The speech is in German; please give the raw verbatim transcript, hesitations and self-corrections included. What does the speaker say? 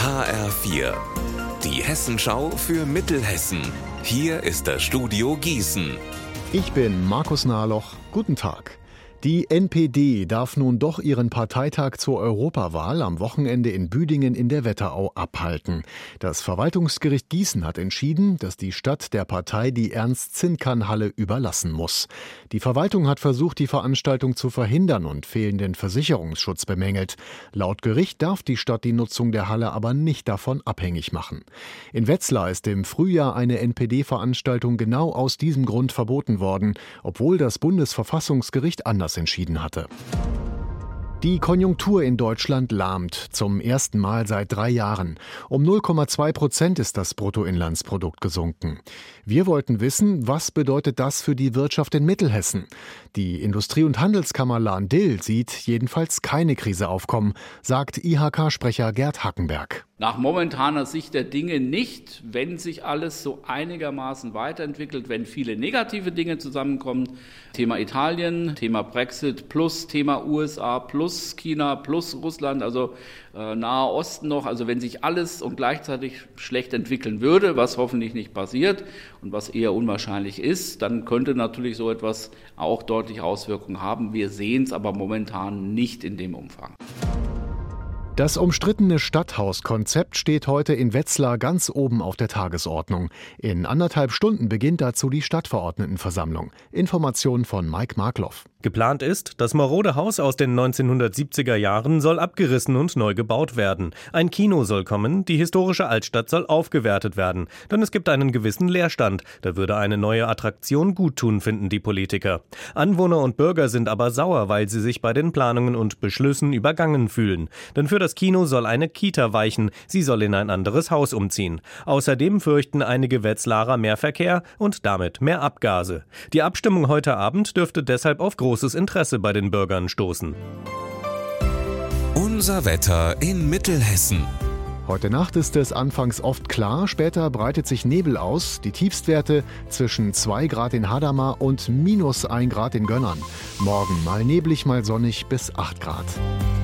H R vier, die Hessenschau für Mittelhessen. Hier ist das Studio Gießen. Ich bin Markus Nahloch. Guten Tag. Die N P D darf nun doch ihren Parteitag zur Europawahl am Wochenende in Büdingen in der Wetterau abhalten. Das Verwaltungsgericht Gießen hat entschieden, dass die Stadt der Partei die Ernst-Zinkan-Halle überlassen muss. Die Verwaltung hat versucht, die Veranstaltung zu verhindern und fehlenden Versicherungsschutz bemängelt. Laut Gericht darf die Stadt die Nutzung der Halle aber nicht davon abhängig machen. In Wetzlar ist im Frühjahr eine N P D-Veranstaltung genau aus diesem Grund verboten worden, obwohl das Bundesverfassungsgericht anders entschieden hatte. Die Konjunktur in Deutschland lahmt, zum ersten Mal seit drei Jahren. Um null Komma zwei Prozent ist das Bruttoinlandsprodukt gesunken. Wir wollten wissen, was bedeutet das für die Wirtschaft in Mittelhessen? Die Industrie- und Handelskammer Lahn-Dill sieht jedenfalls keine Krise aufkommen, sagt I H K-Sprecher Gerd Hackenberg. Nach momentaner Sicht der Dinge nicht, wenn sich alles so einigermaßen weiterentwickelt, wenn viele negative Dinge zusammenkommen. Thema Italien, Thema Brexit plus Thema U S A plus China plus Russland, also äh, Nahe Osten noch. Also wenn sich alles und gleichzeitig schlecht entwickeln würde, was hoffentlich nicht passiert und was eher unwahrscheinlich ist, dann könnte natürlich so etwas auch deutlich Auswirkungen haben. Wir sehen es aber momentan nicht in dem Umfang. Das umstrittene Stadthauskonzept steht heute in Wetzlar ganz oben auf der Tagesordnung. In anderthalb Stunden beginnt dazu die Stadtverordnetenversammlung. Informationen von Mike Markloff. Geplant ist, das marode Haus aus den neunzehnhundertsiebziger Jahren soll abgerissen und neu gebaut werden. Ein Kino soll kommen, die historische Altstadt soll aufgewertet werden. Denn es gibt einen gewissen Leerstand. Da würde eine neue Attraktion guttun, finden die Politiker. Anwohner und Bürger sind aber sauer, weil sie sich bei den Planungen und Beschlüssen übergangen fühlen. Denn für das Kino soll eine Kita weichen. Sie soll in ein anderes Haus umziehen. Außerdem fürchten einige Wetzlarer mehr Verkehr und damit mehr Abgase. Die Abstimmung heute Abend dürfte deshalb auf großes Interesse bei den Bürgern stoßen. Unser Wetter in Mittelhessen. Heute Nacht ist es anfangs oft klar, später breitet sich Nebel aus. Die Tiefstwerte zwischen zwei Grad in Hadamar und minus ein Grad in Gönnern. Morgen mal neblig, mal sonnig bis acht Grad.